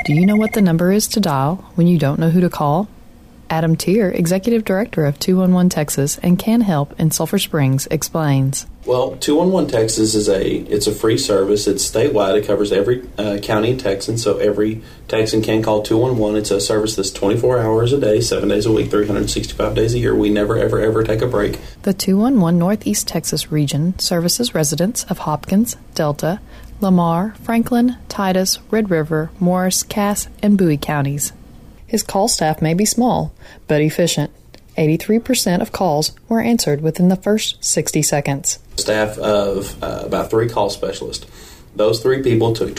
Do you know what the number is to dial when you don't know who to call? Adam Tier, Executive Director of 211 Texas and Can Help in Sulphur Springs, explains. Well, 211 Texas it's a free service. It's statewide. It covers every county in Texas, so every Texan can call 211. It's a service that's 24 hours a day, 7 days a week, 365 days a year. We never, ever, ever take a break. The 211 Northeast Texas region services residents of Hopkins, Delta, Lamar, Franklin, Titus, Red River, Morris, Cass, and Bowie counties. His call staff may be small, but efficient. 83% of calls were answered within the first 60 seconds. Staff of about 3 call specialists. Those 3 people took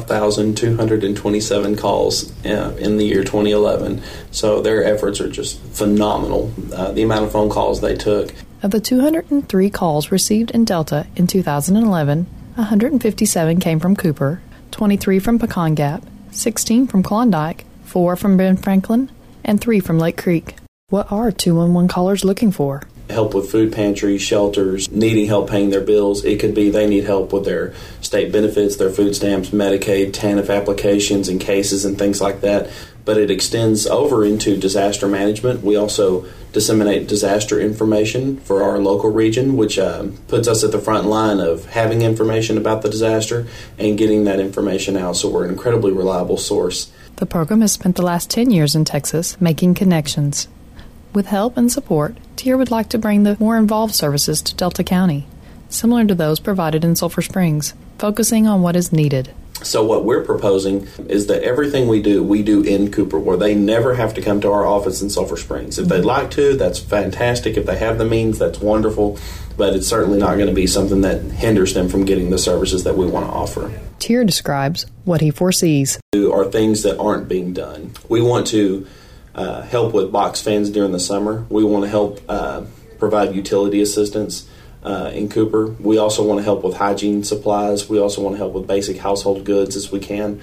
25,227 calls in the year 2011. So their efforts are just phenomenal, the amount of phone calls they took. Of the 203 calls received in Delta in 2011, 157 came from Cooper, 23 from Pecan Gap, 16 from Klondike, 4 from Ben Franklin, and 3 from Lake Creek. What are 211 callers looking for? Help with food pantries, shelters, needing help paying their bills. It could be they need help with their state benefits, their food stamps, Medicaid, TANF applications and cases and things like that. But it extends over into disaster management. We also disseminate disaster information for our local region, which puts us at the front line of having information about the disaster and getting that information out. So we're an incredibly reliable source. The program has spent the last 10 years in Texas making connections. With help and support, Tier would like to bring the more involved services to Delta County, similar to those provided in Sulphur Springs, focusing on what is needed. So what we're proposing is that everything we do in Cooper, where they never have to come to our office in Sulphur Springs. If they'd like to, that's fantastic. If they have the means, that's wonderful. But it's certainly not going to be something that hinders them from getting the services that we want to offer. Tier describes what he foresees. Are things that aren't being done. We want to help with box fans during the summer. We want to help provide utility assistance in Cooper. We also want to help with hygiene supplies. We also want to help with basic household goods as we can.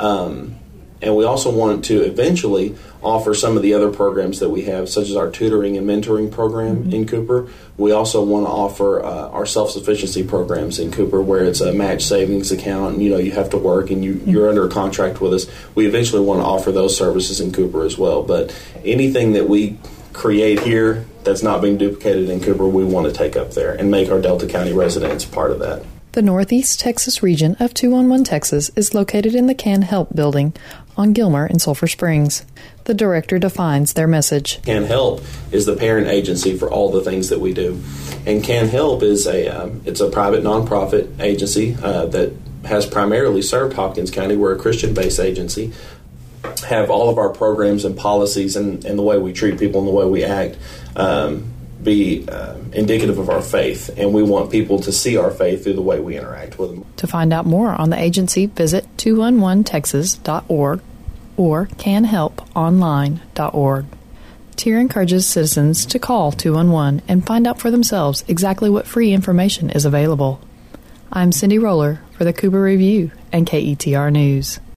And we also want to eventually offer some of the other programs that we have, such as our tutoring and mentoring program in Cooper. We also want to offer our self-sufficiency programs in Cooper, where it's a match savings account, and you have to work and you're under a contract with us. We eventually want to offer those services in Cooper as well. But anything that we create here that's not being duplicated in Cooper, we want to take up there and make our Delta County residents part of that. The Northeast Texas region of 211 Texas is located in the Can Help building on Gilmer in Sulphur Springs. The director defines their message. Can Help is the parent agency for all the things that we do. And Can Help is it's a private nonprofit agency that has primarily served Hopkins County. We're a Christian-based agency. Have all of our programs and policies and the way we treat people and the way we act be indicative of our faith, and we want people to see our faith through the way we interact with them. To find out more on the agency, visit 211texas.org or canhelponline.org. Tier encourages citizens to call 211 and find out for themselves exactly what free information is available. I'm Cindy Roller for the Cooper Review and KETR News.